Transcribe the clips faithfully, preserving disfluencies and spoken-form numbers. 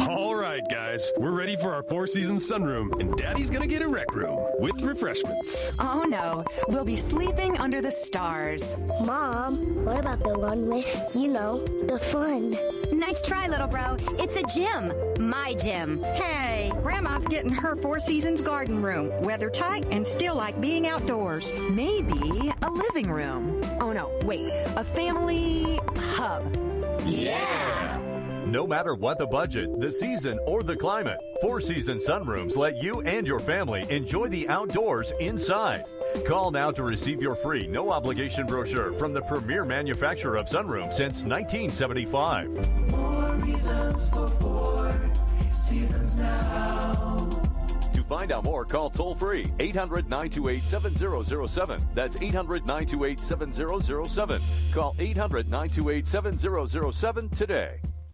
All right, guys, we're ready for our Four Seasons sunroom, and Daddy's gonna get a rec room with refreshments. Oh, no. We'll be sleeping under the stars. Mom, what about the one with, you know, the fun? Nice try, little bro. It's a gym. My gym. Hey, Grandma's getting her Four Seasons garden room. Weather tight and still like being outdoors. Maybe a living room. Oh, no, wait. A family hub. Yeah! No matter what the budget, the season, or the climate, Four Seasons Sunrooms let you and your family enjoy the outdoors inside. Call now to receive your free, no-obligation brochure from the premier manufacturer of sunrooms since nineteen seventy-five. More reasons for Four Seasons now. To find out more, call toll-free eight hundred, nine two eight, seven zero zero seven. That's eight hundred, nine two eight, seven zero zero seven. Call eight hundred, nine two eight, seven zero zero seven today.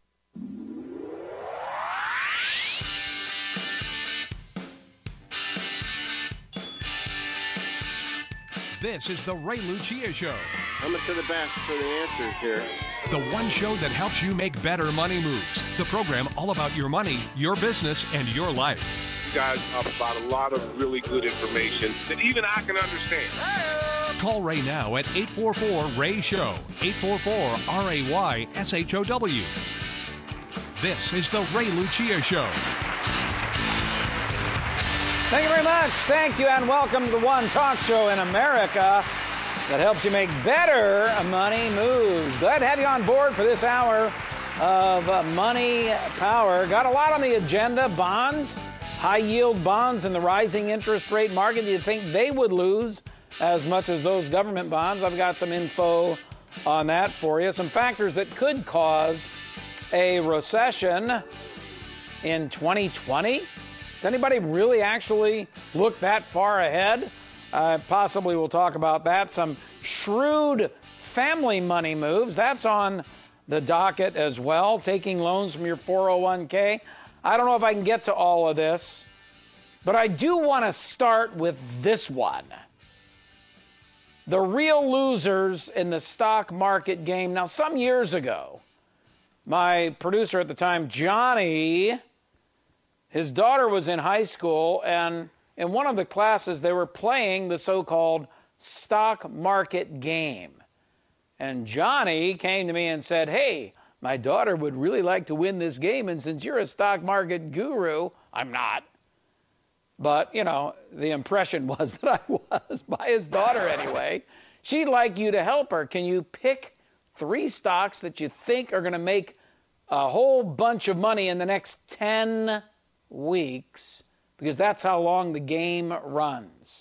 This is the Ray Lucia Show. Coming to the best for the answers here. The one show that helps you make better money moves. The program all about your money, your business, and your life. You guys have about a lot of really good information that even I can understand. Call Ray now at eight four four, R A Y, SHOW. eight four four, R A Y, S H O W. This is the Ray Lucia Show. Thank you very much. Thank you, and welcome to the one talk show in America that helps you make better money moves. Glad to have you on board for this hour of uh, Money Power. Got a lot on the agenda. Bonds, high-yield bonds in the rising interest rate market. You'd think they would lose as much as those government bonds. I've got some info on that for you. Some factors that could cause a recession in twenty twenty. Does anybody really actually look that far ahead? Uh, possibly we'll talk about that. Some shrewd family money moves. That's on the docket as well. Taking loans from your four oh one k. I don't know if I can get to all of this, but I do want to start with this one. The real losers in the stock market game. Now, some years ago, my producer at the time, Johnny, his daughter was in high school, and in one of the classes, they were playing the so-called stock market game. And Johnny came to me and said, hey, my daughter would really like to win this game, and since you're a stock market guru, I'm not. But, you know, the impression was that I was, by his daughter anyway. She'd like you to help her. Can you pick three stocks that you think are going to make a whole bunch of money in the next ten weeks, because that's how long the game runs?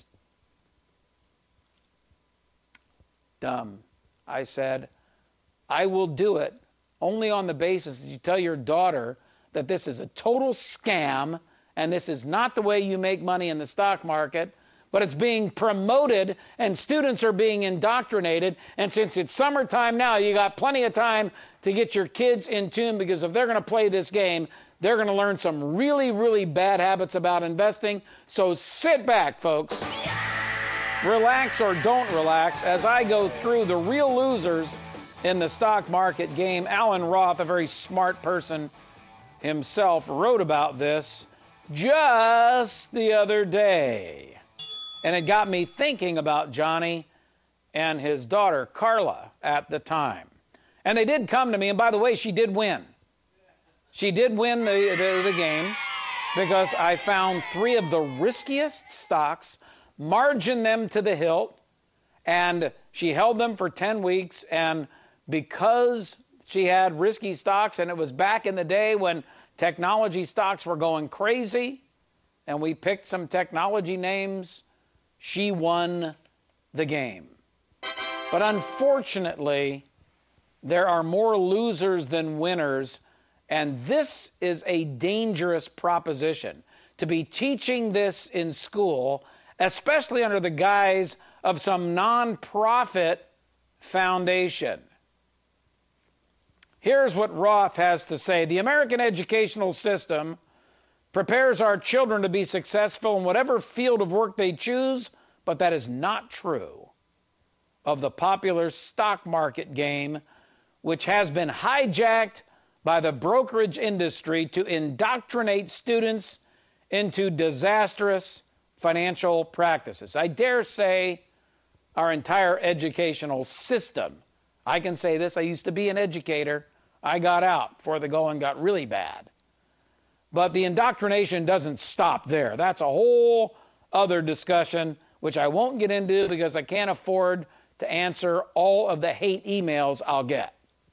Dumb. I said, I will do it only on the basis that you tell your daughter that this is a total scam and this is not the way you make money in the stock market, but it's being promoted and students are being indoctrinated. And since it's summertime now, you got plenty of time to get your kids in tune, because if they're going to play this game, they're going to learn some really, really bad habits about investing. So sit back, folks. Relax or don't relax as I go through the real losers in the stock market game. Alan Roth, a very smart person himself, wrote about this just the other day. And it got me thinking about Johnny and his daughter, Carla, at the time. And they did come to me, and by the way, she did win. She did win the, the, the game because I found three of the riskiest stocks, margined them to the hilt, and she held them for ten weeks. And because she had risky stocks, and it was back in the day when technology stocks were going crazy, and we picked some technology names, she won the game. But unfortunately, there are more losers than winners. And this is a dangerous proposition, to be teaching this in school, especially under the guise of some nonprofit foundation. Here's what Roth has to say. The American educational system prepares our children to be successful in whatever field of work they choose, but that is not true of the popular stock market game, which has been hijacked by the brokerage industry to indoctrinate students into disastrous financial practices. I dare say our entire educational system. I can say this, I used to be an educator. I got out before the going got really bad. But the indoctrination doesn't stop there. That's a whole other discussion, which I won't get into because I can't afford to answer all of the hate emails I'll get.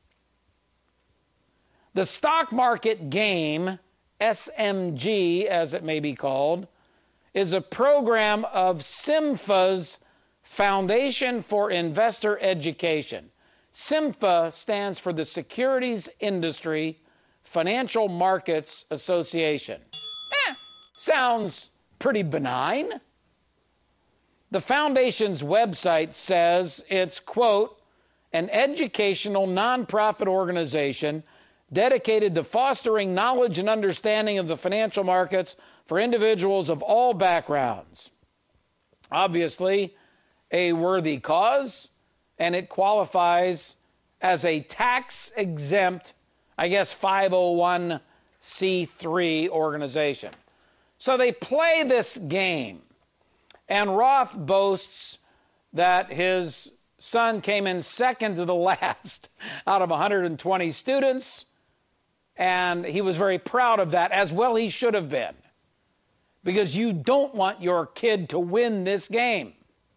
The stock market game, S M G as it may be called, is a program of SIMFA's Foundation for Investor Education. SIMFA stands for the Securities Industry Financial Markets Association. Eh, sounds pretty benign. The foundation's website says it's, quote, an educational nonprofit organization dedicated to fostering knowledge and understanding of the financial markets for individuals of all backgrounds. Obviously, a worthy cause, and it qualifies as a tax-exempt, I guess, five oh one c three organization. So they play this game, and Roth boasts that his son came in second to the last out of one hundred twenty students, and he was very proud of that, as well he should have been, because you don't want your kid to win this game,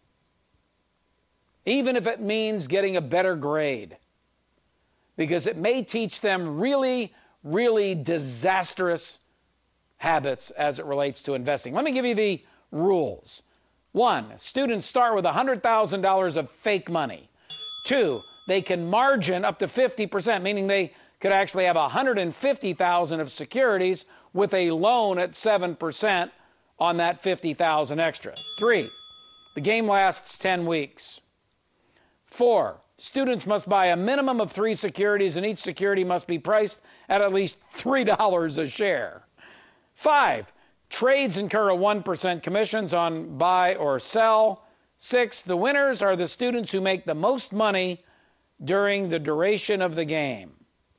even if it means getting a better grade, because it may teach them really, really disastrous habits as it relates to investing. Let me give you the rules. One, students start with one hundred thousand dollars of fake money. Two, they can margin up to fifty percent, meaning they could actually have one hundred fifty thousand dollars of securities with a loan at seven percent on that fifty thousand dollars extra. Three, the game lasts ten weeks. Four, students must buy a minimum of three securities, and each security must be priced at at least three dollars a share. Five, trades incur a one percent commissions on buy or sell. Six, the winners are the students who make the most money during the duration of the game.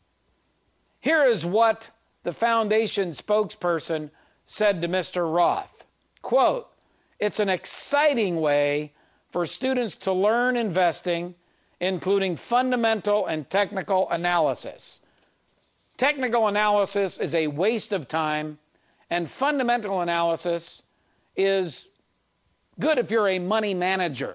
Here is what the foundation spokesperson said to Mister Roth. Quote, it's an exciting way for students to learn investing, including fundamental and technical analysis. Technical analysis is a waste of time, and fundamental analysis is good if you're a money manager.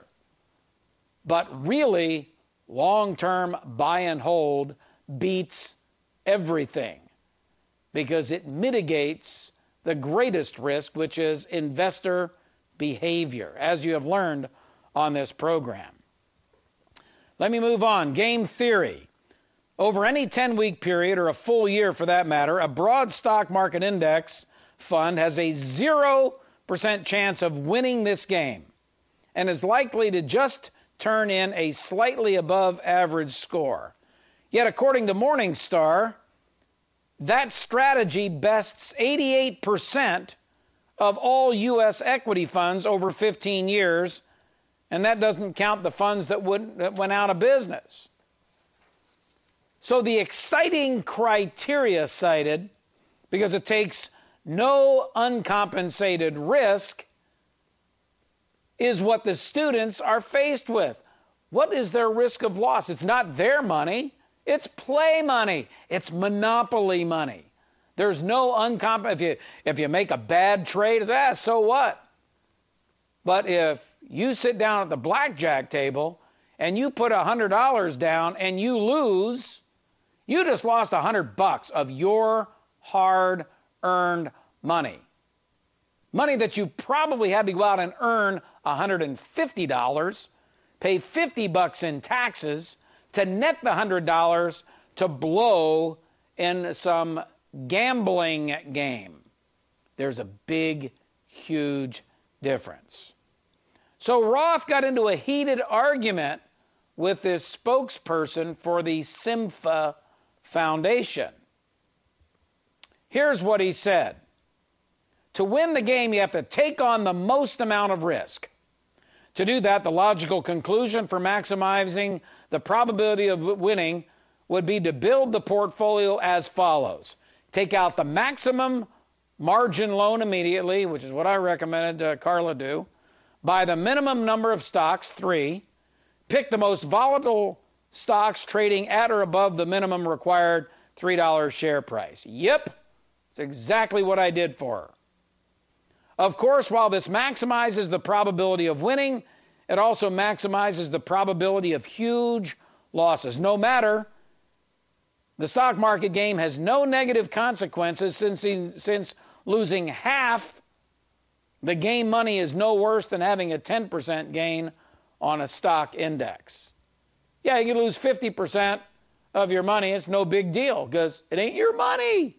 But really, long-term buy and hold beats everything, because it mitigates the greatest risk, which is investor behavior, as you have learned on this program. Let me move on. Game theory. Over any ten-week period, or a full year for that matter, a broad stock market index fund has a zero percent chance of winning this game and is likely to just turn in a slightly above average score. Yet, according to Morningstar, that strategy bests eighty-eight percent of all U S equity funds over fifteen years, and that doesn't count the funds that, would, that went out of business. So the exciting criteria cited, because it takes no uncompensated risk, is what the students are faced with. What is their risk of loss? It's not their money. It's play money. It's monopoly money. There's no uncomp. If you if you make a bad trade, it's, ah, so what? But if you sit down at the blackjack table and you put one hundred dollars down and you lose, you just lost one hundred bucks of your hard-earned money. Money that you probably had to go out and earn one hundred fifty dollars, pay fifty bucks in taxes to net the one hundred dollars to blow in some gambling game. There's a big, huge difference. So Roth got into a heated argument with this spokesperson for the SIMFA Foundation. Here's what he said. To win the game, you have to take on the most amount of risk. To do that, the logical conclusion for maximizing the probability of winning would be to build the portfolio as follows. Take out the maximum margin loan immediately, which is what I recommended uh, Carla do. Buy the minimum number of stocks, three. Pick the most volatile stocks trading at or above the minimum required three dollars share price. Yep, it's exactly what I did for her. Of course, while this maximizes the probability of winning, it also maximizes the probability of huge losses. No matter, the stock market game has no negative consequences since, since losing half the game money is no worse than having a ten percent gain on a stock index. Yeah, you can lose fifty percent of your money. It's no big deal because it ain't your money.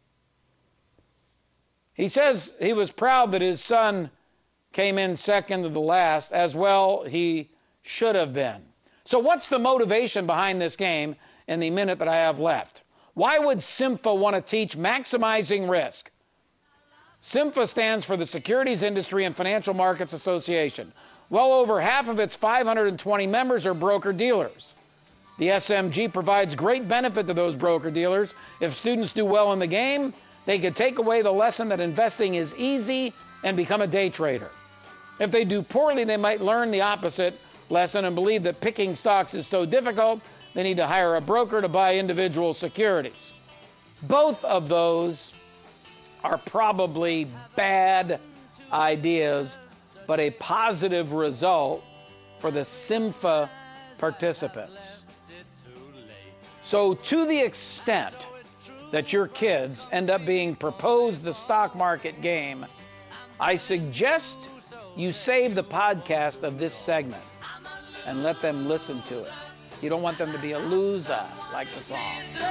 He says he was proud that his son came in second to the last. As well, he should have been. So what's the motivation behind this game in the minute that I have left? Why would SIMFA want to teach maximizing risk? SIMFA stands for the Securities Industry and Financial Markets Association. Well over half of its five hundred twenty members are broker-dealers. The S M G provides great benefit to those broker-dealers. If students do well in the game, they could take away the lesson that investing is easy and become a day trader. If they do poorly, they might learn the opposite lesson and believe that picking stocks is so difficult, they need to hire a broker to buy individual securities. Both of those are probably bad ideas, but a positive result for the SIMFA participants. So to the extent that your kids end up being proposed the stock market game, I suggest you save the podcast of this segment and let them listen to it. You don't want them to be a loser, like the song.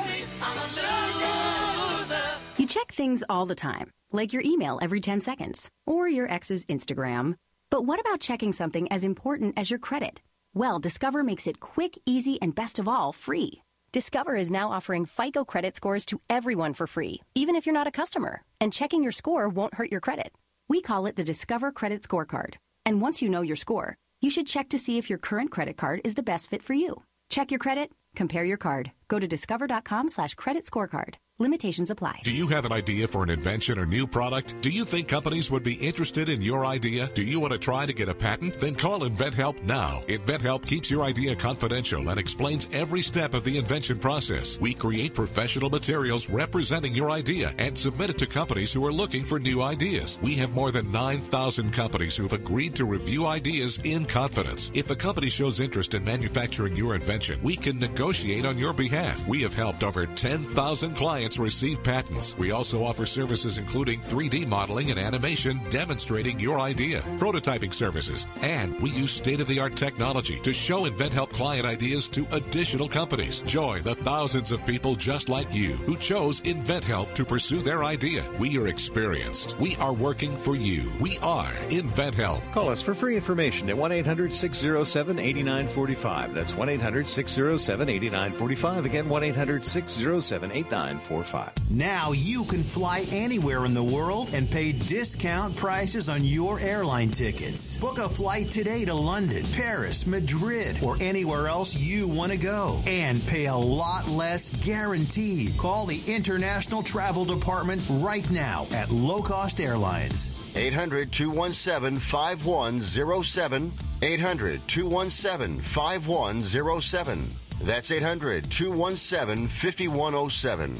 You check things all the time, like your email every ten seconds, or your ex's Instagram. But what about checking something as important as your credit? Well, Discover makes it quick, easy, and best of all, free. Discover is now offering FICO credit scores to everyone for free, even if you're not a customer. And checking your score won't hurt your credit. We call it the Discover Credit Scorecard. And once you know your score, you should check to see if your current credit card is the best fit for you. Check your credit, compare your card. Go to discover.com slash credit scorecard. Limitations apply. Do you have an idea for an invention or new product? Do you think companies would be interested in your idea? Do you want to try to get a patent? Then call InventHelp now. InventHelp keeps your idea confidential and explains every step of the invention process. We create professional materials representing your idea and submit it to companies who are looking for new ideas. We have more than nine thousand companies who have agreed to review ideas in confidence. If a company shows interest in manufacturing your invention, we can negotiate on your behalf. We have helped over ten thousand clients receive patents. We also offer services including three D modeling and animation demonstrating your idea, prototyping services, and we use state-of-the-art technology to show InventHelp client ideas to additional companies. Join the thousands of people just like you who chose InventHelp to pursue their idea. We are experienced. We are working for you. We are InventHelp. Call us for free information at one eight hundred six oh seven eight nine four five. That's one eight hundred six oh seven eight nine four five. Again, one eight hundred six oh seven eight nine four five. Now you can fly anywhere in the world and pay discount prices on your airline tickets. Book a flight today to London, Paris, Madrid, or anywhere else you want to go and pay a lot less guaranteed. Call the International Travel Department right now at Low Cost Airlines. eight hundred two one seven five one zero seven. eight hundred two one seven five one zero seven. That's eight hundred two one seven five one zero seven.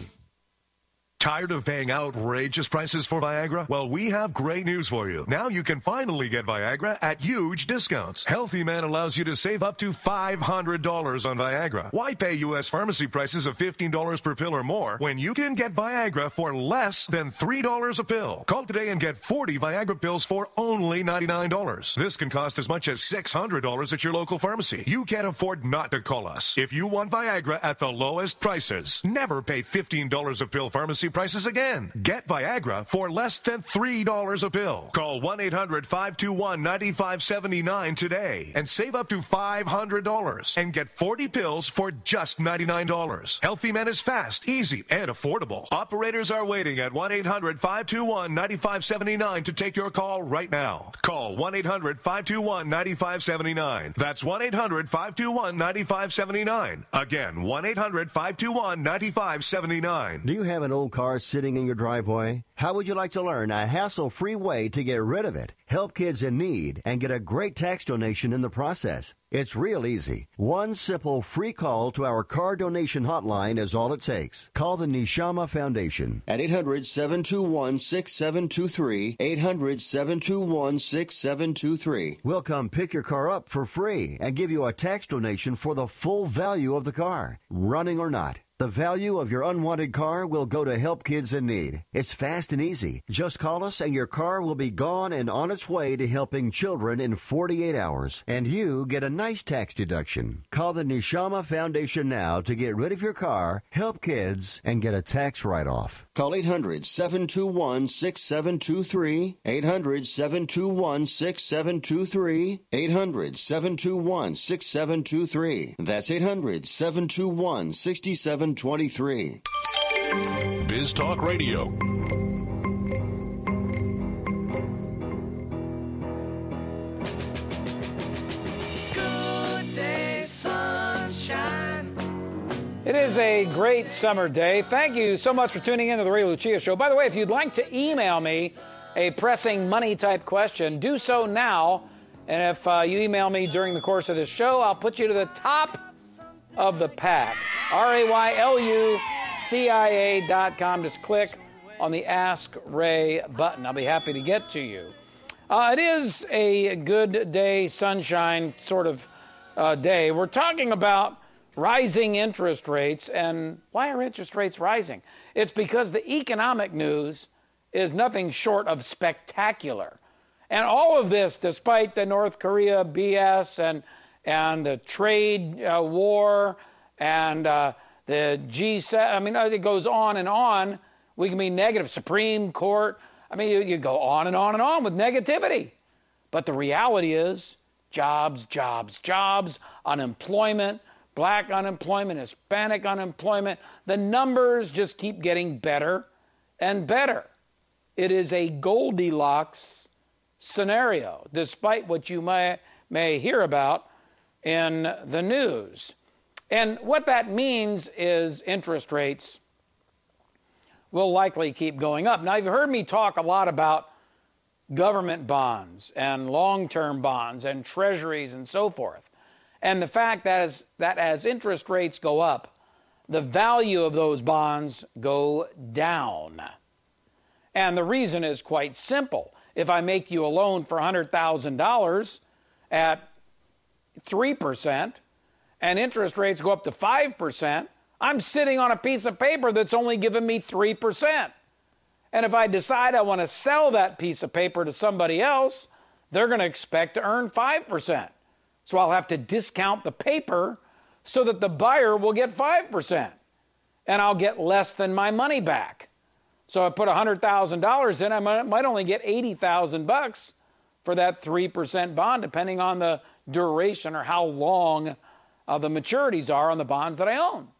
Tired of paying outrageous prices for Viagra? Well, we have great news for you. Now you can finally get Viagra at huge discounts. Healthy Man allows you to save up to five hundred dollars on Viagra. Why pay U S pharmacy prices of fifteen dollars per pill or more when you can get Viagra for less than three dollars a pill? Call today and get forty Viagra pills for only ninety-nine dollars. This can cost as much as six hundred dollars at your local pharmacy. You can't afford not to call us. If you want Viagra at the lowest prices, never pay fifteen dollars a pill pharmacy pharmacy prices again. Get Viagra for less than three dollars a pill. Call one eight hundred five two one nine five seven nine today and save up to five hundred dollars and get forty pills for just ninety-nine dollars. Healthy Men is fast, easy, and affordable. Operators are waiting at one eight hundred five two one nine five seven nine to take your call right now. Call one eight hundred five two one nine five seven nine. That's one eight hundred five two one nine five seven nine. Again, one eight hundred five two one nine five seven nine. Do you have an old car sitting in your driveway? How would you like to learn a hassle-free way to get rid of it, help kids in need, and get a great tax donation in the process? It's real easy. One simple free call to our car donation hotline is all it takes. Call the Neshama Foundation at eight hundred seven two one six seven two three, eight hundred seven two one six seven two three. We'll come pick your car up for free and give you a tax donation for the full value of the car, running or not. The value of your unwanted car will go to help kids in need. It's fast and easy. Just call us and your car will be gone and on its way to helping children in forty-eight hours. And you get a nice tax deduction. Call the Neshama Foundation now to get rid of your car, help kids, and get a tax write-off. Call eight hundred seven two one six seven two three, eight hundred seven two one six seven two three, eight hundred seven two one six seven two three. That's eight hundred seven two one six seven two three. Biz Talk Radio. Good day, sunshine. It is a great summer day. Thank you so much for tuning in to the Ray Lucia Show. By the way, if you'd like to email me a pressing money type question, do so now. And if uh, you email me during the course of this show, I'll put you to the top of the pack. R A Y L U C I A dot com. Just click on the Ask Ray button. I'll be happy to get to you. Uh, it is a good day, sunshine sort of uh, day. We're talking about rising interest rates. And why are interest rates rising? It's because the economic news is nothing short of spectacular. And all of this, despite the North Korea B S and and the trade uh, war and uh, the G seven, I mean, it goes on and on. We can be negative. Supreme Court, I mean, you, you go on and on and on with negativity. But the reality is jobs, jobs, jobs, unemployment, black unemployment, Hispanic unemployment. The numbers just keep getting better and better. It is a Goldilocks scenario, despite what you may, may hear about in the news. And what that means is interest rates will likely keep going up. Now, you've heard me talk a lot about government bonds and long-term bonds and treasuries and so forth. And the fact that as, that as interest rates go up, the value of those bonds go down. And the reason is quite simple. If I make you a loan for one hundred thousand dollars at three percent and interest rates go up to five percent, I'm sitting on a piece of paper that's only giving me three percent. And if I decide I want to sell that piece of paper to somebody else, they're going to expect to earn five percent. So I'll have to discount the paper so that the buyer will get five percent. And I'll get less than my money back. So I put one hundred thousand dollars in, I might, might only get eighty thousand bucks for that three percent bond, depending on the duration or how long uh, the maturities are on the bonds that I own.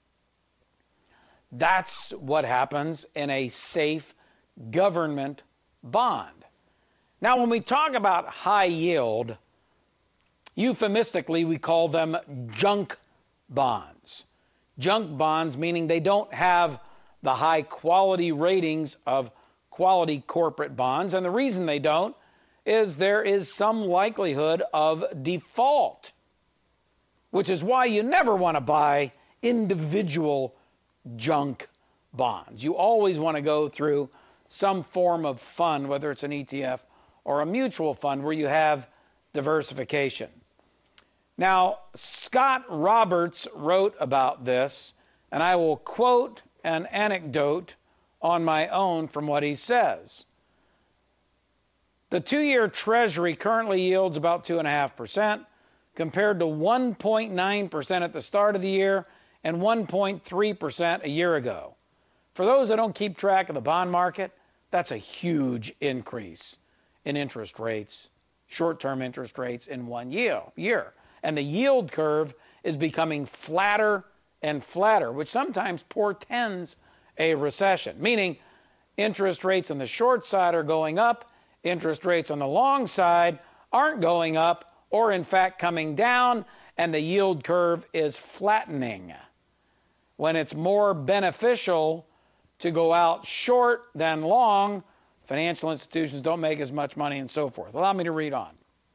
That's what happens in a safe government bond. Now, when we talk about high yield, euphemistically, we call them junk bonds. Junk bonds meaning they don't have the high quality ratings of quality corporate bonds. And the reason they don't is there is some likelihood of default, which is why you never want to buy individual junk bonds. You always want to go through some form of fund, whether it's an E T F or a mutual fund, where you have diversification. Now, Scott Roberts wrote about this, and I will quote an anecdote on my own from what he says. The two-year Treasury currently yields about two point five percent, compared to one point nine percent at the start of the year and one point three percent a year ago. For those that don't keep track of the bond market, that's a huge increase in interest rates, short-term interest rates in one year. And the yield curve is becoming flatter and flatter, which sometimes portends a recession, meaning interest rates on the short side are going up, interest rates on the long side aren't going up, or in fact coming down, and the yield curve is flattening. When it's more beneficial to go out short than long, financial institutions don't make as much money and so forth. Allow me to read on.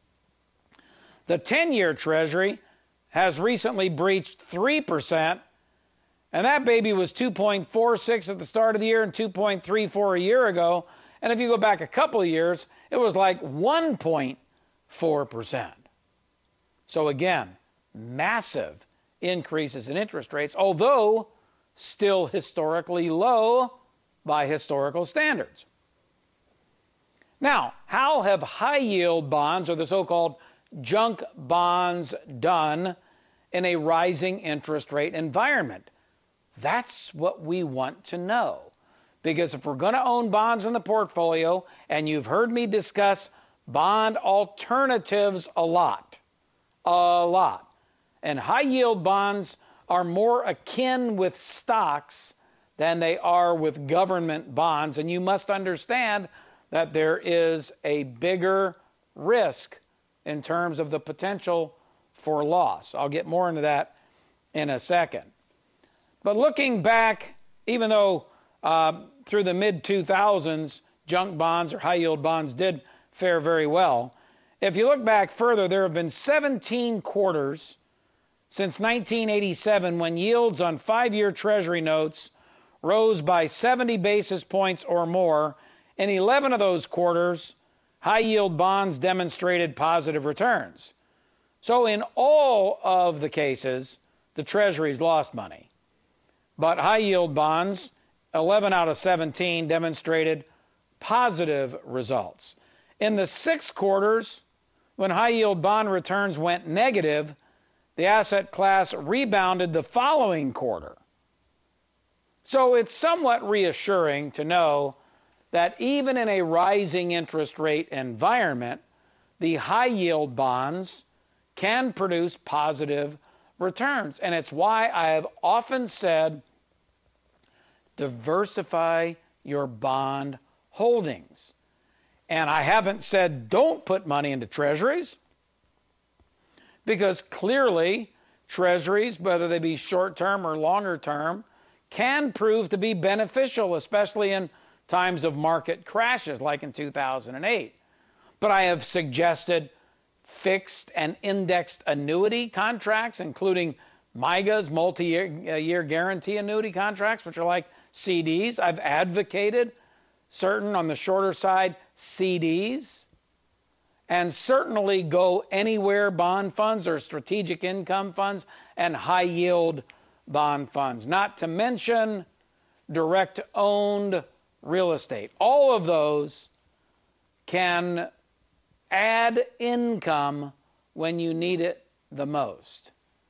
The ten-year Treasury has recently breached three percent, and that baby was two point four six at the start of the year and two point three four a year ago. And if you go back a couple of years, it was like one point four percent. So again, massive increases in interest rates, although still historically low by historical standards. Now, how have high-yield bonds, or the so-called junk bonds, done in a rising interest rate environment? That's what we want to know. Because if we're going to own bonds in the portfolio, and you've heard me discuss bond alternatives a lot, a lot, and high-yield bonds are more akin with stocks than they are with government bonds, and you must understand that there is a bigger risk in terms of the potential for loss. I'll get more into that in a second. But looking back, even though uh, through the mid two thousands, junk bonds or high-yield bonds did fare very well, if you look back further, there have been seventeen quarters since nineteen eighty-seven when yields on five-year Treasury notes rose by seventy basis points or more. In eleven of those quarters, high-yield bonds demonstrated positive returns. So in all of the cases, the Treasuries lost money. But high-yield bonds, eleven out of seventeen, demonstrated positive results. In the six quarters, when high-yield bond returns went negative, the asset class rebounded the following quarter. So it's somewhat reassuring to know that even in a rising interest rate environment, the high-yield bonds can produce positive returns. And it's why I have often said, diversify your bond holdings. And I haven't said don't put money into treasuries, because clearly treasuries, whether they be short-term or longer-term, can prove to be beneficial, especially in times of market crashes like in two thousand eight. But I have suggested fixed and indexed annuity contracts, including MYGAs, multi-year year guarantee annuity contracts, which are like C Ds. I've advocated certain, on the shorter side, C Ds. And certainly go anywhere bond funds or strategic income funds and high-yield bond funds, not to mention direct-owned real estate. All of those can add income when you need it the most.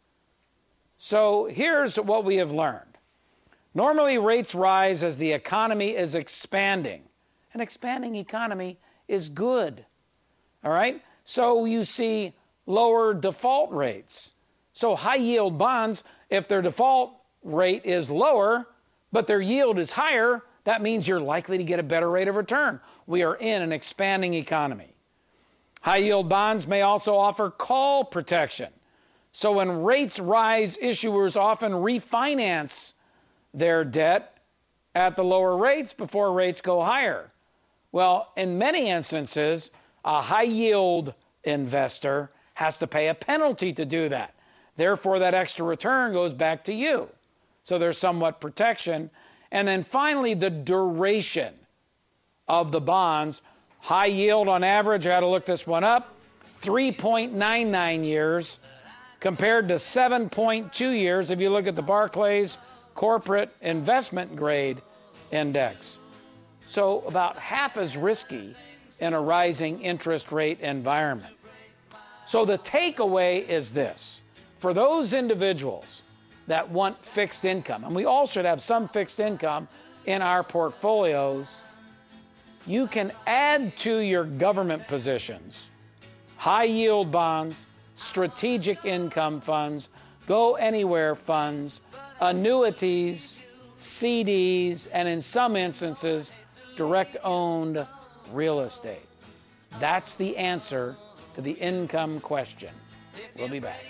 So here's what we have learned. Normally rates rise as the economy is expanding. An expanding economy is good. All right? So you see lower default rates. So high-yield bonds, if their default rate is lower, but their yield is higher, that means you're likely to get a better rate of return. We are in an expanding economy. High-yield bonds may also offer call protection. So when rates rise, issuers often refinance their debt at the lower rates before rates go higher. Well, in many instances, a high-yield investor has to pay a penalty to do that. Therefore, that extra return goes back to you. So there's somewhat protection. And then finally, the duration of the bonds. High yield on average, I had to look this one up, three point nine nine years compared to seven point two years if you look at the Barclays Corporate Investment Grade Index. So about half as risky in a rising interest rate environment. So the takeaway is this. For those individuals that want fixed income, and we all should have some fixed income in our portfolios, you can add to your government positions high yield bonds, strategic income funds, go anywhere funds, annuities, C Ds, and in some instances, direct owned real estate. That's the answer to the income question. We'll be back.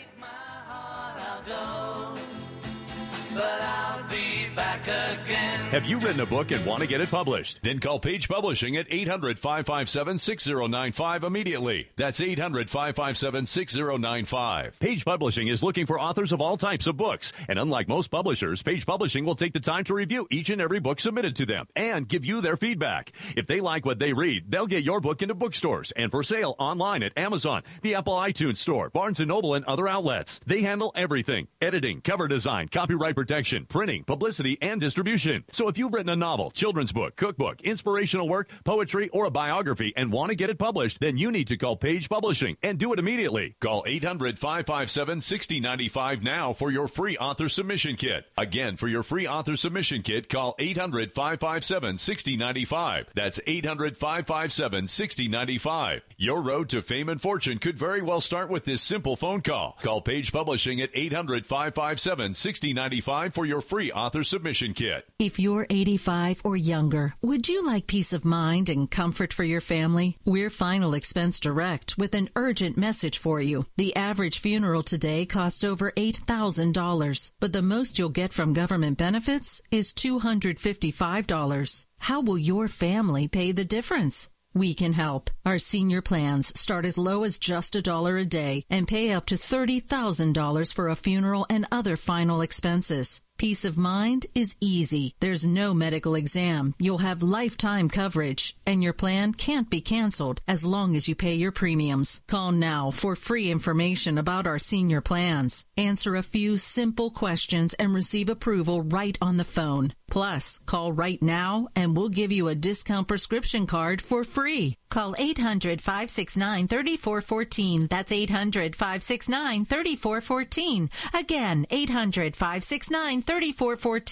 But I'll be back again. Have you written a book and want to get it published? Then call Page Publishing at eight hundred, five five seven, six zero nine five immediately. That's eight hundred, five five seven, six zero nine five. Page Publishing is looking for authors of all types of books. And unlike most publishers, Page Publishing will take the time to review each and every book submitted to them and give you their feedback. If they like what they read, they'll get your book into bookstores and for sale online at Amazon, the Apple iTunes Store, Barnes and Noble, and other outlets. They handle everything: editing, cover design, copyright protection, printing, publicity, and distribution. So if you've written a novel, children's book, cookbook, inspirational work, poetry, or a biography and want to get it published, then you need to call Page Publishing and do it immediately. Call eight hundred, five five seven, six zero nine five now for your free author submission kit. Again, for your free author submission kit, call eight hundred, five five seven, six zero nine five. That's eight hundred, five five seven, six zero nine five. Your road to fame and fortune could very well start with this simple phone call. Call Page Publishing at eight hundred, five five seven, six zero nine five for your free author submission kit. If you're eighty-five or younger, would you like peace of mind and comfort for your family? We're Final Expense Direct with an urgent message for you. The average funeral today costs over eight thousand dollars, but the most you'll get from government benefits is two hundred fifty-five dollars. How will your family pay the difference? We can help. Our senior plans start as low as just a dollar a day and pay up to thirty thousand dollars for a funeral and other final expenses. Peace of mind is easy. There's no medical exam. You'll have lifetime coverage, and your plan can't be canceled as long as you pay your premiums. Call now for free information about our senior plans. Answer a few simple questions and receive approval right on the phone. Plus, call right now and we'll give you a discount prescription card for free. Call eight hundred, five six nine, three four one four. That's eight hundred, five six nine, three four one four. Again, eight hundred, five six nine, three four one four.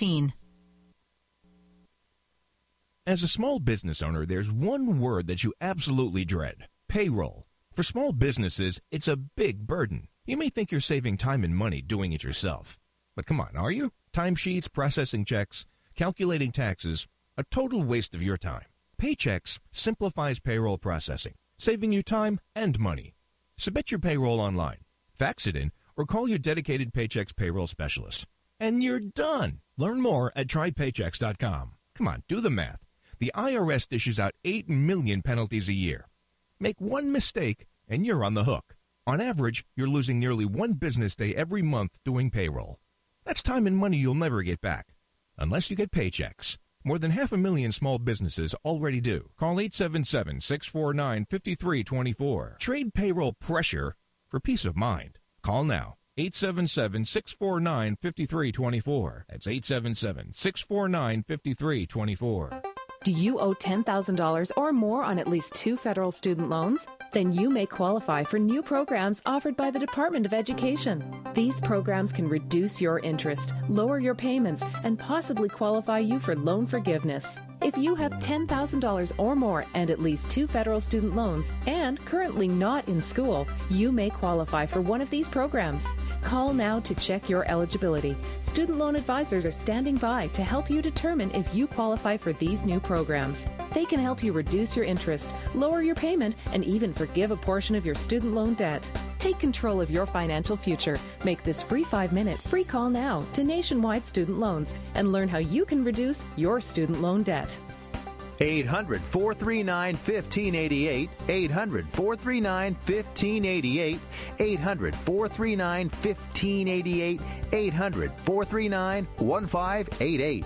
As a small business owner, there's one word that you absolutely dread: payroll. For small businesses, it's a big burden. You may think you're saving time and money doing it yourself. But come on, are you? Timesheets, processing checks, calculating taxes, a total waste of your time. Paychex simplifies payroll processing, saving you time and money. Submit your payroll online, fax it in, or call your dedicated Paychex payroll specialist. And you're done. Learn more at try paychex dot com. Come on, do the math. The I R S dishes out eight million penalties a year. Make one mistake and you're on the hook. On average, you're losing nearly one business day every month doing payroll. That's time and money you'll never get back, unless you get Paychex. More than half a million small businesses already do. Call eight seven seven, six four nine, five three two four. Trade payroll pressure for peace of mind. Call now. eight seven seven, six four nine, five three two four. That's eight seven seven, six four nine, five three two four. Do you owe ten thousand dollars or more on at least two federal student loans? Then you may qualify for new programs offered by the Department of Education. These programs can reduce your interest, lower your payments, and possibly qualify you for loan forgiveness. If you have ten thousand dollars or more and at least two federal student loans and currently not in school, you may qualify for one of these programs. Call now to check your eligibility. Student loan advisors are standing by to help you determine if you qualify for these new programs. They can help you reduce your interest, lower your payment, and even forgive a portion of your student loan debt. Take control of your financial future. Make this free five-minute free call now to Nationwide Student Loans and learn how you can reduce your student loan debt. eight hundred, four three nine, one five eight eight, eight hundred, four three nine, one five eight eight, eight hundred, four three nine, one five eight eight, eight hundred, four three nine, one five eight eight.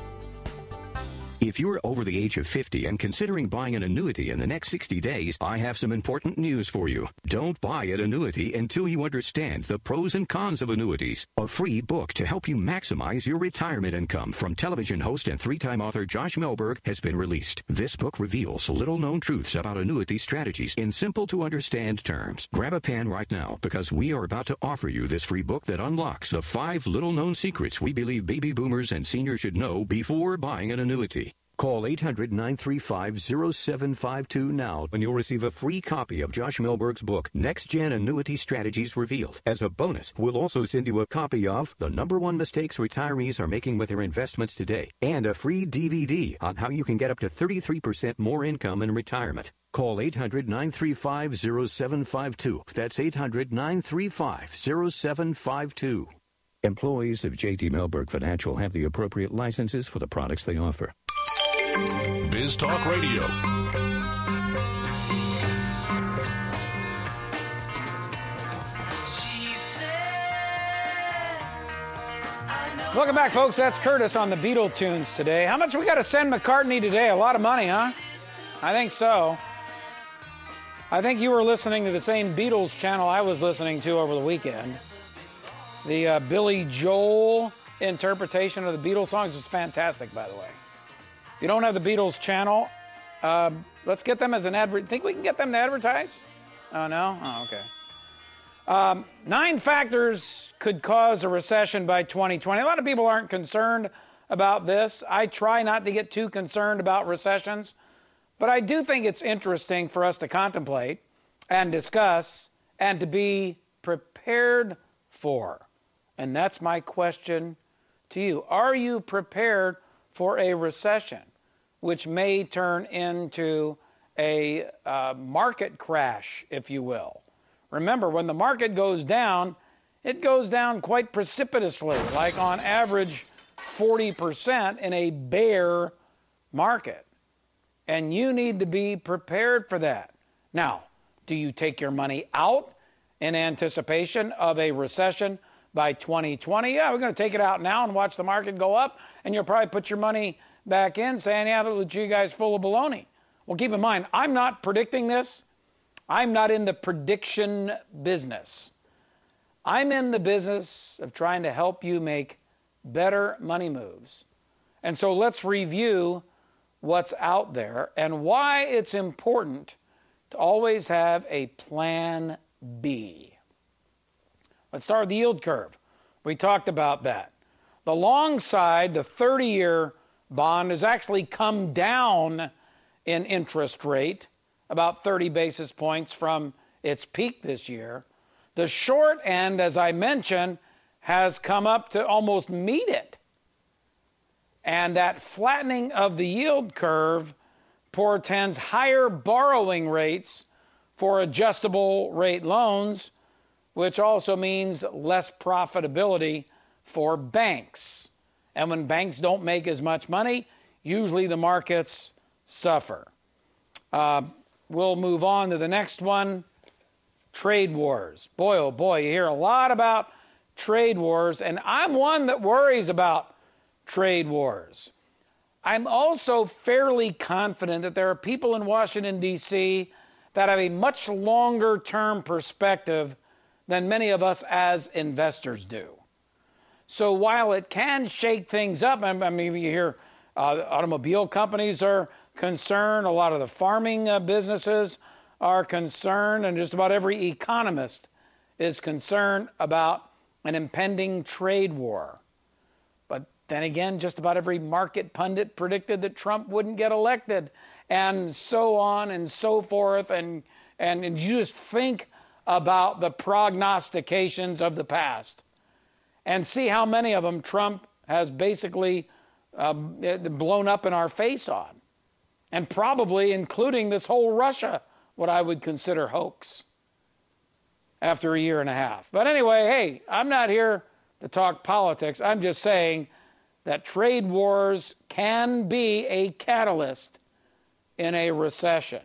If you're over the age of fifty and considering buying an annuity in the next sixty days, I have some important news for you. Don't buy an annuity until you understand the pros and cons of annuities. A free book to help you maximize your retirement income from television host and three-time author Josh Melberg has been released. This book reveals little-known truths about annuity strategies in simple-to-understand terms. Grab a pen right now because we are about to offer you this free book that unlocks the five little-known secrets we believe baby boomers and seniors should know before buying an annuity. Call eight hundred, nine three five, zero seven five two now and you'll receive a free copy of Josh Milberg's book, Next Gen Annuity Strategies Revealed. As a bonus, we'll also send you a copy of The Number One Mistakes Retirees Are Making with Their Investments Today and a free D V D on how you can get up to thirty-three percent more income in retirement. Call eight hundred, nine three five, zero seven five two. That's eight hundred, nine three five, zero seven five two. Employees of J T Milberg Financial have the appropriate licenses for the products they offer. Biz Talk Radio. Welcome back, folks. That's Curtis on the Beatle tunes today. How much we got to send McCartney today? A lot of money, huh? I think so. I think you were listening to the same Beatles channel I was listening to over the weekend. The uh, Billy Joel interpretation of the Beatles songs was fantastic, by the way. If you don't have the Beatles channel, uh, let's get them as an advert. Think we can get them to advertise? Oh, no? Oh, okay. Um, nine factors could cause a recession by twenty twenty. A lot of people aren't concerned about this. I try not to get too concerned about recessions, but I do think it's interesting for us to contemplate and discuss and to be prepared for. And that's my question to you. Are you prepared for a recession, which may turn into a uh, market crash, if you will? Remember, when the market goes down, it goes down quite precipitously, like on average forty percent in a bear market. And you need to be prepared for that. Now, do you take your money out in anticipation of a recession by twenty twenty? Yeah, we're going to take it out now and watch the market go up, and you'll probably put your money back in saying, yeah, that you guys full of baloney. Well, keep in mind, I'm not predicting this. I'm not in the prediction business. I'm in the business of trying to help you make better money moves. And so let's review what's out there and why it's important to always have a plan B. Let's start with the yield curve. We talked about that. The long side, the thirty-year bond, has actually come down in interest rate, about thirty basis points from its peak this year. The short end, as I mentioned, has come up to almost meet it. And that flattening of the yield curve portends higher borrowing rates for adjustable rate loans, which also means less profitability for banks. And when banks don't make as much money, usually the markets suffer. Uh, we'll move on to the next one, trade wars. Boy, oh boy, you hear a lot about trade wars, and I'm one that worries about trade wars. I'm also fairly confident that there are people in Washington, D C that have a much longer term perspective than many of us as investors do. So while it can shake things up, I mean, you hear uh, automobile companies are concerned, a lot of the farming uh, businesses are concerned, and just about every economist is concerned about an impending trade war. But then again, just about every market pundit predicted that Trump wouldn't get elected, and so on and so forth. And, and, and you just think about the prognostications of the past and see how many of them Trump has basically uh, blown up in our face on, and probably including this whole Russia, what I would consider hoax, after a year and a half. But anyway, hey, I'm not here to talk politics. I'm just saying that trade wars can be a catalyst in a recession.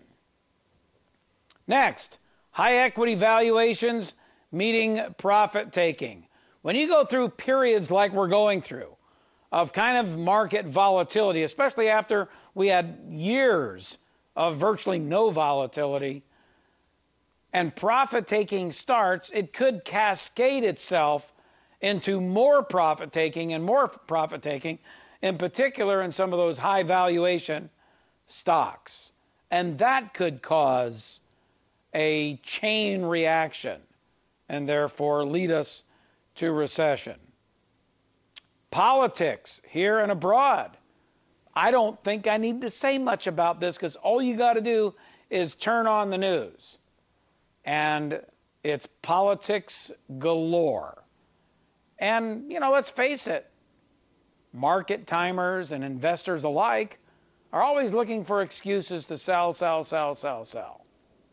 Next, high equity valuations meeting profit taking. When you go through periods like we're going through of kind of market volatility, especially after we had years of virtually no volatility, and profit-taking starts, it could cascade itself into more profit-taking and more profit-taking, in particular in some of those high valuation stocks. And that could cause a chain reaction and therefore lead us to recession. Politics here and abroad. I don't think I need to say much about this because all you got to do is turn on the news. And it's politics galore. And, you know, let's face it, market timers and investors alike are always looking for excuses to sell, sell, sell, sell, sell.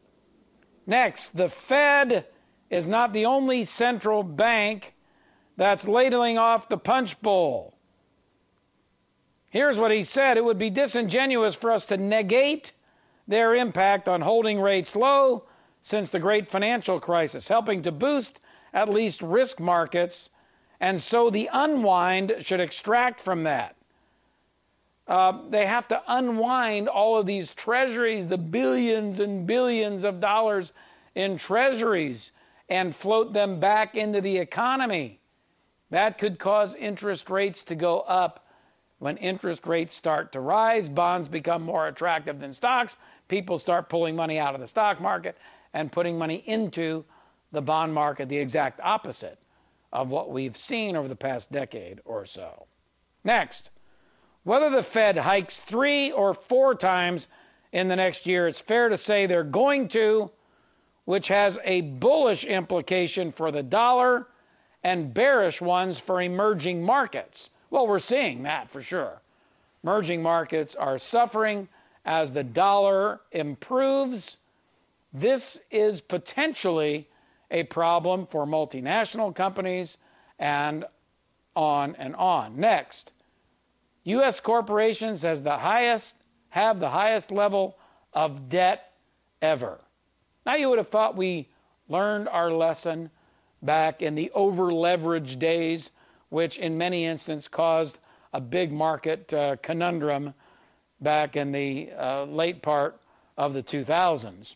Next, the Fed is not the only central bank that's ladling off the punch bowl. Here's what he said. It would be disingenuous for us to negate their impact on holding rates low since the great financial crisis, helping to boost at least risk markets, and so the unwind should extract from that. Uh, they have to unwind all of these treasuries, the billions and billions of dollars in treasuries, and float them back into the economy. That could cause interest rates to go up. When interest rates start to rise, bonds become more attractive than stocks. People start pulling money out of the stock market and putting money into the bond market, the exact opposite of what we've seen over the past decade or so. Next, whether the Fed hikes three or four times in the next year, it's fair to say they're going to, which has a bullish implication for the dollar and bearish ones for emerging markets. Well, we're seeing that for sure. Emerging markets are suffering as the dollar improves. This is potentially a problem for multinational companies and on and on. Next, U S corporations has the highest, have the highest level of debt ever. Now, you would have thought we learned our lesson back in the over-leveraged days, which in many instances caused a big market uh, conundrum back in the uh, late part of the two thousands.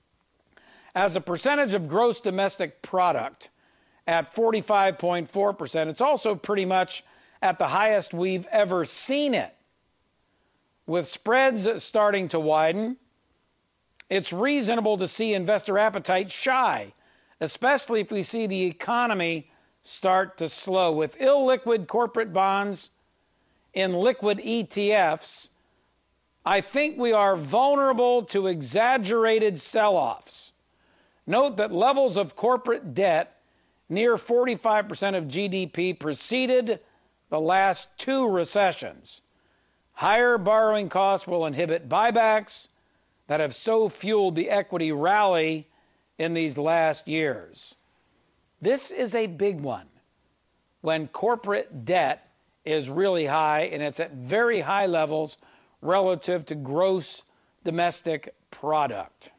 As a percentage of gross domestic product at forty-five point four percent, it's also pretty much at the highest we've ever seen it. With spreads starting to widen, it's reasonable to see investor appetite shy, especially if we see the economy start to slow. With illiquid corporate bonds in liquid E T Fs, I think we are vulnerable to exaggerated sell-offs. Note that levels of corporate debt near forty-five percent of G D P preceded the last two recessions. Higher borrowing costs will inhibit buybacks that have so fueled the equity rally in these last years. This is a big one when corporate debt is really high and it's at very high levels relative to gross domestic product.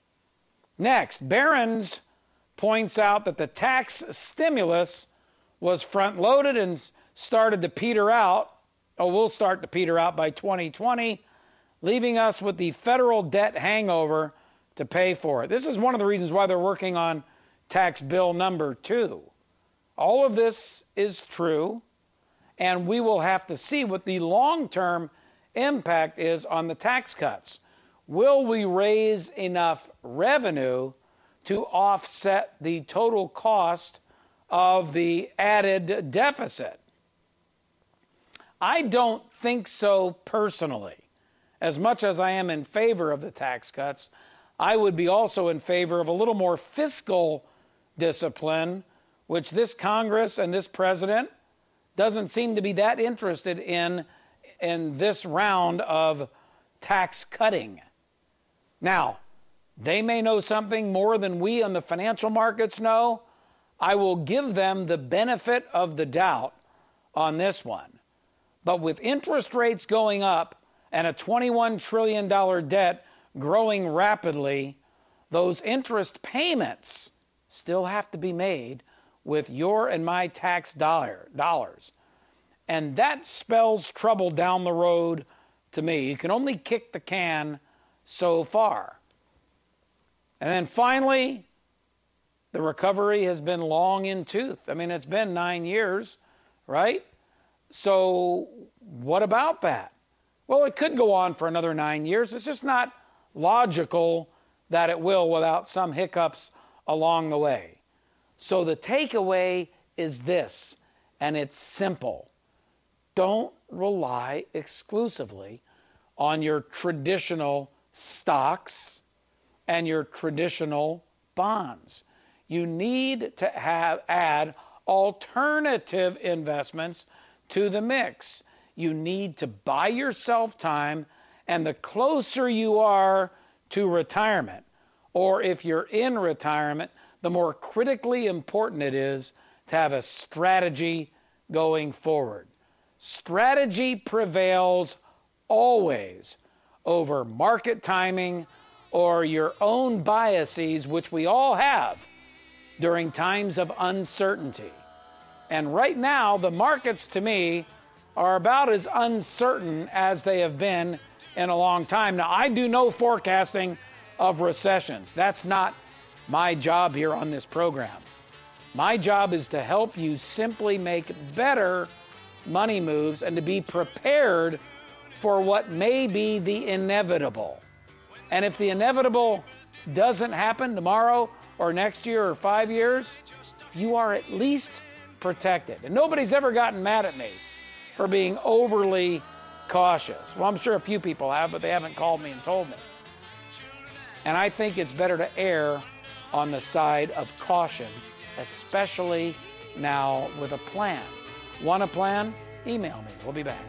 Next, Barron's points out that the tax stimulus was front-loaded and started to peter out, or will start to peter out by twenty twenty, leaving us with the federal debt hangover to pay for it. This is one of the reasons why they're working on tax bill number two. All of this is true, and we will have to see what the long-term impact is on the tax cuts. Will we raise enough revenue to offset the total cost of the added deficit? I don't think so personally. As much as I am in favor of the tax cuts, I would be also in favor of a little more fiscal discipline, which this Congress and this president doesn't seem to be that interested in in this round of tax cutting. Now, they may know something more than we on the financial markets know. I will give them the benefit of the doubt on this one. But with interest rates going up and a twenty-one trillion dollars debt growing rapidly, those interest payments still have to be made with your and my tax dollar, dollars. And that spells trouble down the road to me. You can only kick the can so far. And then finally, the recovery has been long in tooth. I mean, it's been nine years, right? So what about that? Well, it could go on for another nine years. It's just not logical that it will without some hiccups along the way. So the takeaway is this, and it's simple. Don't rely exclusively on your traditional stocks and your traditional bonds. You need to have add alternative investments to the mix. You need to buy yourself time, and the closer you are to retirement, or if you're in retirement, the more critically important it is to have a strategy going forward. Strategy prevails always over market timing or your own biases, which we all have during times of uncertainty. And right now, the markets, to me, are about as uncertain as they have been in a long time. Now, I do no forecasting of recessions. That's not my job here on this program. My job is to help you simply make better money moves and to be prepared for what may be the inevitable. And if the inevitable doesn't happen tomorrow or next year or five years, you are at least protected. And nobody's ever gotten mad at me for being overly cautious. Well, I'm sure a few people have, but they haven't called me and told me. And I think it's better to err on the side of caution, especially now with a plan. Want a plan? Email me. We'll be back.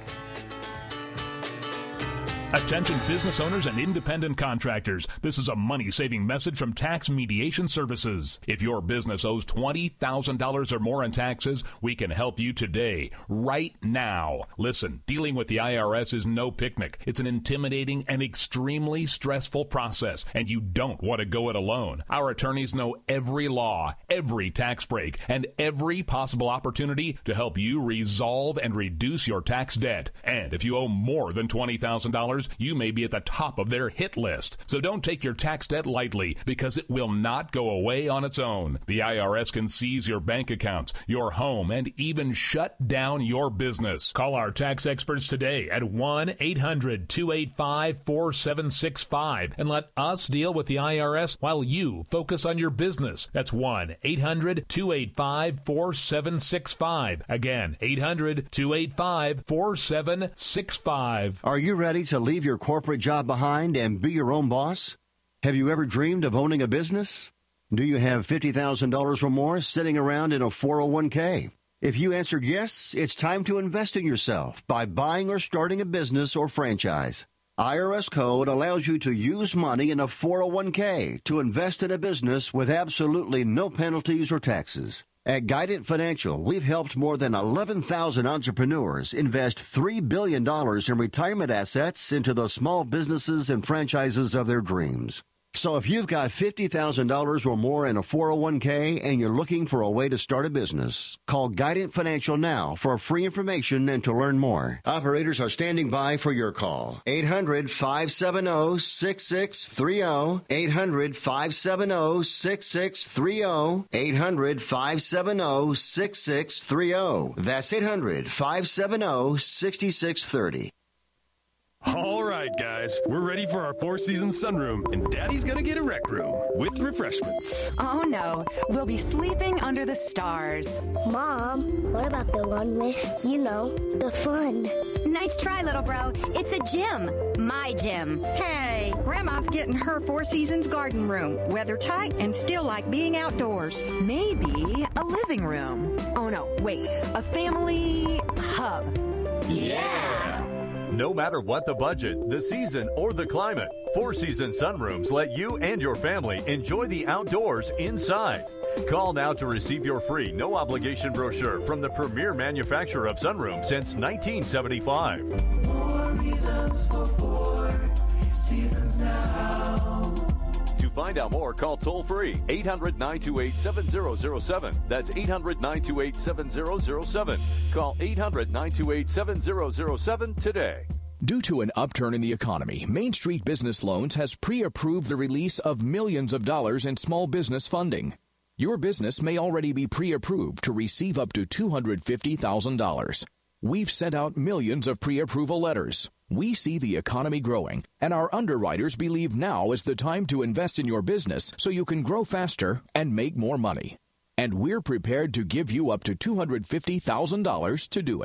Attention business owners and independent contractors. This is a money-saving message from Tax Mediation Services. If your business owes twenty thousand dollars or more in taxes, we can help you today, right now. Listen, dealing with the I R S is no picnic. It's an intimidating and extremely stressful process, and you don't want to go it alone. Our attorneys know every law, every tax break, and every possible opportunity to help you resolve and reduce your tax debt. And if you owe more than twenty thousand dollars, you may be at the top of their hit list. So don't take your tax debt lightly, because it will not go away on its own. The I R S can seize your bank accounts, your home, and even shut down your business. Call our tax experts today at one eight hundred two eight five four seven six five and let us deal with the I R S while you focus on your business. That's one eight hundred two eight five four seven six five. Again, eight hundred two eight five four seven six five. Are you ready to leave your corporate job behind and be your own boss? Have you ever dreamed of owning a business? Do you have fifty thousand dollars or more sitting around in a four oh one k? If you answered yes, it's time to invest in yourself by buying or starting a business or franchise. I R S Code allows you to use money in a four oh one k to invest in a business with absolutely no penalties or taxes. At Guidant Financial, we've helped more than eleven thousand entrepreneurs invest three billion dollars in retirement assets into the small businesses and franchises of their dreams. So if you've got fifty thousand dollars or more in a four oh one k and you're looking for a way to start a business, call Guidant Financial now for free information and to learn more. Operators are standing by for your call. eight hundred five seven zero six six three zero. eight hundred five seven zero six six three zero. eight hundred five seven zero six six three zero. That's eight hundred five seven zero six six three zero. All right, guys, we're ready for our Four Seasons sunroom, and Daddy's gonna get a rec room with refreshments. Oh no, we'll be sleeping under the stars. Mom, what about the one with, you know, the fun? Nice try, little bro. It's a gym. My gym. Hey, Grandma's getting her Four Seasons garden room, weather tight and still like being outdoors. Maybe a living room. Oh no, wait, a family hub. Yeah! No matter what the budget, the season, or the climate, Four Seasons Sunrooms let you and your family enjoy the outdoors inside. Call now to receive your free, no-obligation brochure from the premier manufacturer of sunrooms since nineteen seventy-five. More reasons for Four Seasons now. To find out more, call toll-free eight hundred nine two eight seven zero zero seven. That's eight hundred nine two eight seven zero zero seven. Call eight hundred nine two eight seven zero zero seven today. Due to an upturn in the economy, Main Street Business Loans has pre-approved the release of millions of dollars in small business funding. Your business may already be pre-approved to receive up to two hundred fifty thousand dollars. We've sent out millions of pre-approval letters. We see the economy growing, and our underwriters believe now is the time to invest in your business so you can grow faster and make more money. And we're prepared to give you up to two hundred fifty thousand dollars to do it.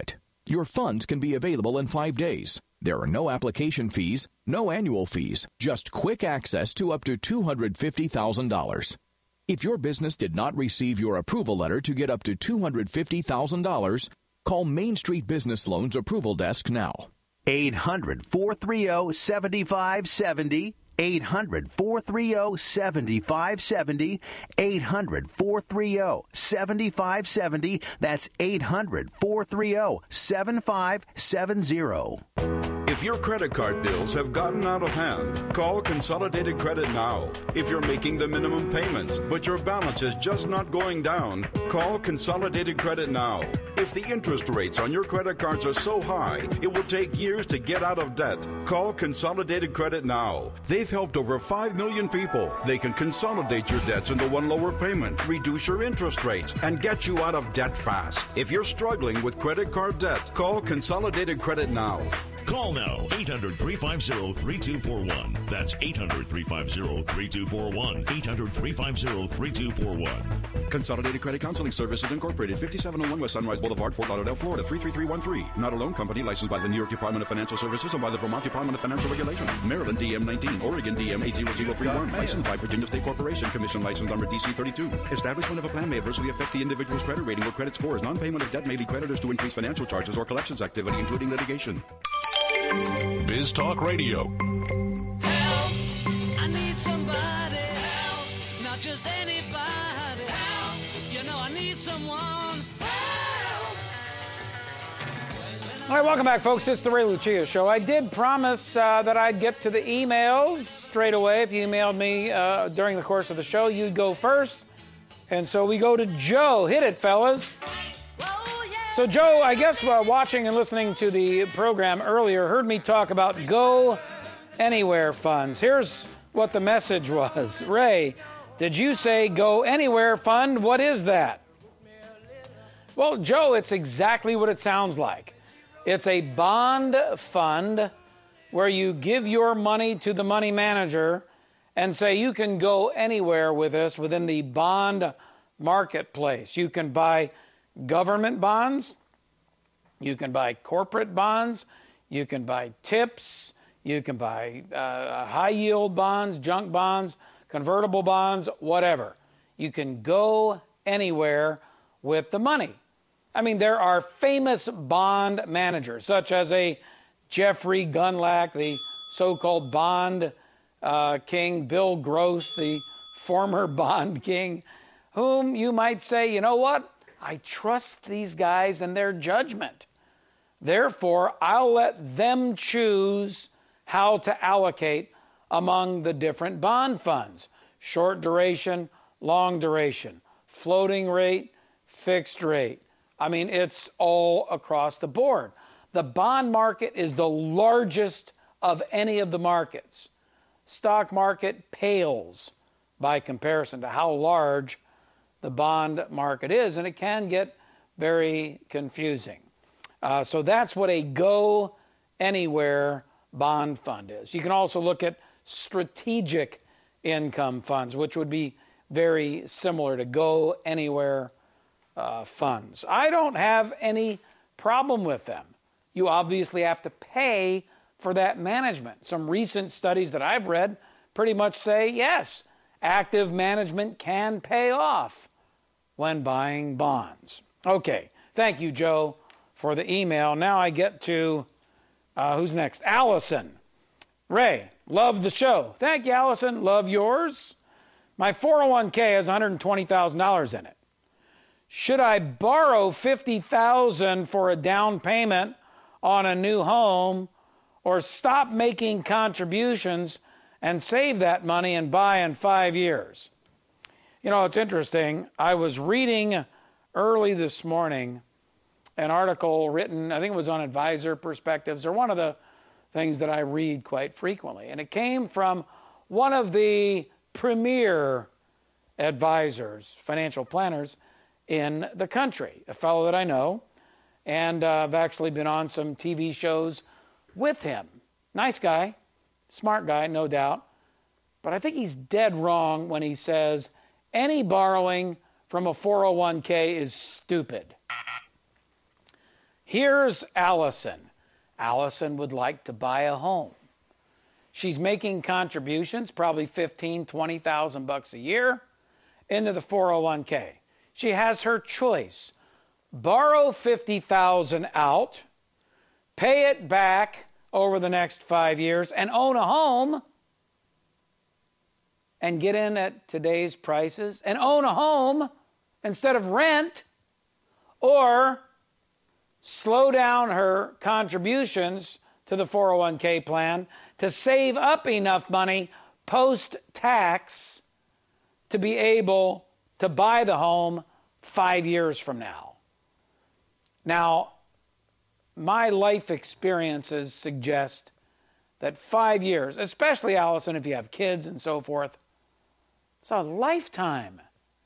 Your funds can be available in five days. There are no application fees, no annual fees, just quick access to up to two hundred fifty thousand dollars. If your business did not receive your approval letter to get up to two hundred fifty thousand dollars, call Main Street Business Loans Approval Desk now. eight hundred, four three zero, seven five seven zero. eight hundred, four three zero, seven five seven zero. eight hundred, four three zero, seven five seven zero. That's eight hundred, four three zero, seven five seven zero. If your credit card bills have gotten out of hand, call Consolidated Credit now. If you're making the minimum payments, but your balance is just not going down, call Consolidated Credit now. If the interest rates on your credit cards are so high, it will take years to get out of debt, call Consolidated Credit now. They've helped over five million people. They can consolidate your debts into one lower payment, reduce your interest rates, and get you out of debt fast. If you're struggling with credit card debt, call Consolidated Credit now. Call now, eight hundred, three five zero, three two four one. That's eight hundred, three five zero, three two four one. eight hundred, three five zero, three two four one. Consolidated Credit Counseling Services Incorporated, fifty-seven oh one West Sunrise Boulevard, Fort Lauderdale, Florida, three three three one three. Not a loan company licensed by the New York Department of Financial Services and by the Vermont Department of Financial Regulation. Maryland D M nineteen, Oregon D M eight zero zero three one. Licensed by Virginia State Corporation, Commission license number D C thirty-two. Establishment of a plan may adversely affect the individual's credit rating or credit scores. Non-payment of debt may lead creditors to increase financial charges or collections activity, including litigation. Biz Talk Radio. I need somebody help, not just anybody help. You know I need someone help. All right, welcome back, folks. It's the Ray Lucia Show. I did promise uh, that I'd get to the emails straight away. If you emailed me uh, during the course of the show, you'd go first. And so we go to Joe. Hit it, fellas. So, Joe, I guess uh, watching and listening to the program earlier heard me talk about Go Anywhere funds. Here's what the message was. Ray, did you say Go Anywhere fund? What is that? Well, Joe, it's exactly what it sounds like. It's a bond fund where you give your money to the money manager and say you can go anywhere with this within the bond marketplace. You can buy government bonds, you can buy corporate bonds, you can buy tips, you can buy uh, high yield bonds, junk bonds, convertible bonds, whatever. You can go anywhere with the money. I mean, there are famous bond managers, such as a Jeffrey Gundlach, the so-called bond uh, king, Bill Gross, the former bond king, whom you might say, you know what? I trust these guys and their judgment. Therefore, I'll let them choose how to allocate among the different bond funds. Short duration, long duration, floating rate, fixed rate. I mean, it's all across the board. The bond market is the largest of any of the markets. Stock market pales by comparison to how large the bond market is, and it can get very confusing. Uh, so that's what a Go Anywhere bond fund is. You can also look at strategic income funds, which would be very similar to Go Anywhere uh, funds. I don't have any problem with them. You obviously have to pay for that management. Some recent studies that I've read pretty much say, yes, active management can pay off when buying bonds. Okay, thank you, Joe, for the email. Now I get to, uh, who's next? Allison. Ray, love the show. Thank you, Allison. Love yours. My four oh one k has one hundred twenty thousand dollars in it. Should I borrow fifty thousand dollars for a down payment on a new home, or stop making contributions and save that money and buy in five years? You know, it's interesting. I was reading early this morning an article written, I think it was on Advisor Perspectives, or one of the things that I read quite frequently. And it came from one of the premier advisors, financial planners in the country, a fellow that I know, and uh, I've actually been on some T V shows with him. Nice guy, smart guy, no doubt. But I think he's dead wrong when he says any borrowing from a four oh one k is stupid. Here's Allison. Allison would like to buy a home. She's making contributions, probably fifteen, twenty thousand bucks a year, into the four oh one k. She has her choice. Borrow fifty thousand out, pay it back over the next five years, and own a home, and get in at today's prices, and own a home instead of rent, or slow down her contributions to the four oh one k plan to save up enough money post-tax to be able to buy the home five years from now. Now, my life experiences suggest that five years, especially, Allison, if you have kids and so forth, it's a lifetime.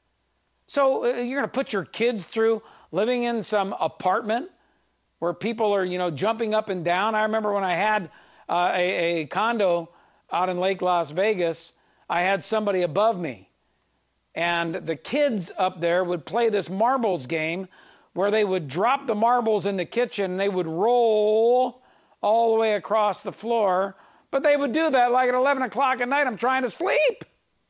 So uh, you're going to put your kids through living in some apartment where people are, you know, jumping up and down. I remember when I had uh, a, a condo out in Lake Las Vegas, I had somebody above me. And the kids up there would play this marbles game where they would drop the marbles in the kitchen and they would roll all the way across the floor. But they would do that like at eleven o'clock at night. I'm trying to sleep.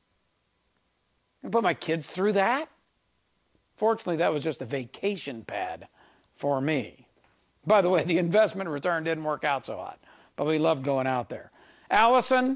And put my kids through that? Fortunately, that was just a vacation pad for me. By the way, the investment return didn't work out so hot, but we loved going out there. Allison,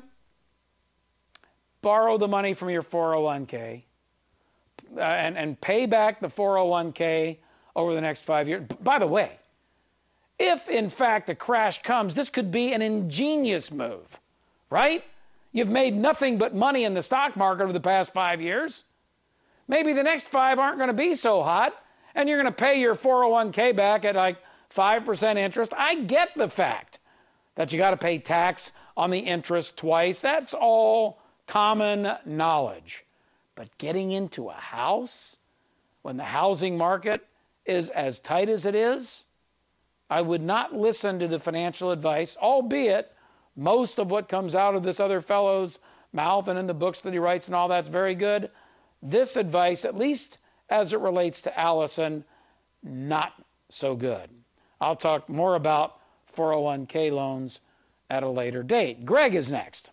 borrow the money from your four oh one k uh, and, and pay back the four oh one k over the next five years. By the way, if in fact a crash comes, this could be an ingenious move, right? You've made nothing but money in the stock market over the past five years. Maybe the next five aren't going to be so hot, and you're going to pay your four oh one k back at like five percent interest. I get the fact that you got to pay tax on the interest twice. That's all common knowledge. But getting into a house when the housing market is as tight as it is, I would not listen to the financial advice, albeit most of what comes out of this other fellow's mouth and in the books that he writes and all that's very good. This advice, at least as it relates to Allison, not so good. I'll talk more about four oh one k loans at a later date. Greg is next.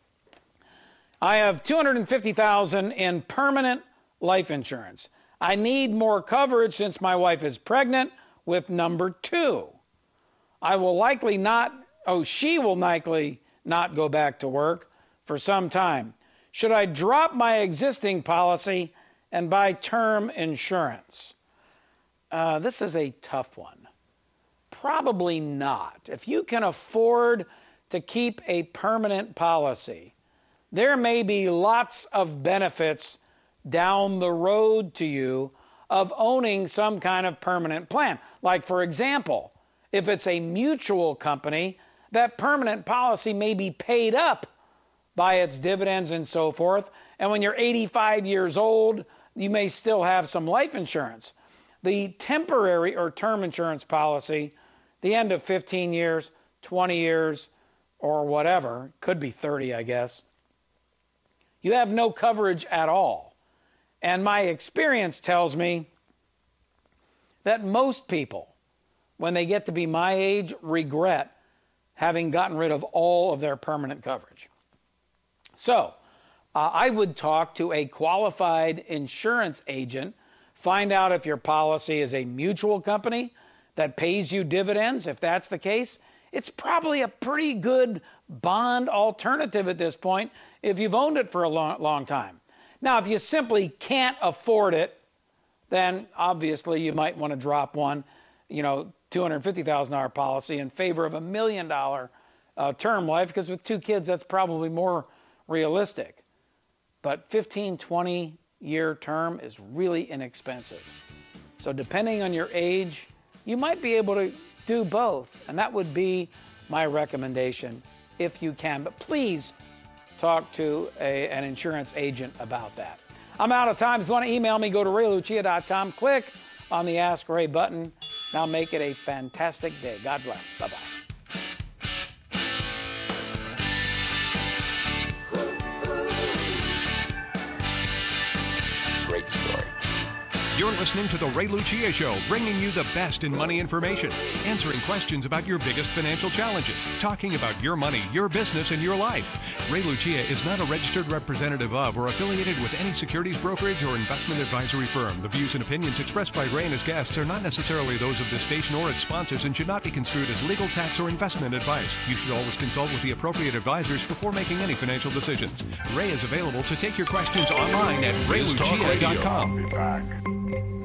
I have two hundred fifty thousand dollars in permanent life insurance. I need more coverage since my wife is pregnant with number two. I will likely not, oh, she will likely not go back to work for some time. Should I drop my existing policy and buy term insurance? Uh, this is a tough one. Probably not. If you can afford to keep a permanent policy, there may be lots of benefits down the road to you of owning some kind of permanent plan. Like, for example, if it's a mutual company, that permanent policy may be paid up by its dividends and so forth. And when you're eighty-five years old, you may still have some life insurance. The temporary or term insurance policy, the end of fifteen years, twenty years, or whatever, could be thirty, I guess, you have no coverage at all. And my experience tells me that most people, when they get to be my age, regret having gotten rid of all of their permanent coverage. So uh, I would talk to a qualified insurance agent, find out if your policy is a mutual company that pays you dividends. If that's the case, it's probably a pretty good bond alternative at this point if you've owned it for a long, long time. Now, if you simply can't afford it, then obviously you might want to drop one, you know, two hundred fifty thousand dollars policy in favor of a million dollar uh, term life, because with two kids, that's probably more realistic. But fifteen, twenty year term is really inexpensive. So depending on your age, you might be able to do both. And that would be my recommendation if you can. But please talk to a, an insurance agent about that. I'm out of time. If you want to email me, go to ray lucia dot com. Click on the Ask Ray button. Now make it a fantastic day. God bless. Bye-bye. Great story. You're listening to The Ray Lucia Show, bringing you the best in money information, answering questions about your biggest financial challenges, talking about your money, your business, and your life. Ray Lucia is not a registered representative of or affiliated with any securities brokerage or investment advisory firm. The views and opinions expressed by Ray and his guests are not necessarily those of this station or its sponsors and should not be construed as legal, tax, or investment advice. You should always consult with the appropriate advisors before making any financial decisions. Ray is available to take your questions online at ray lucia dot com.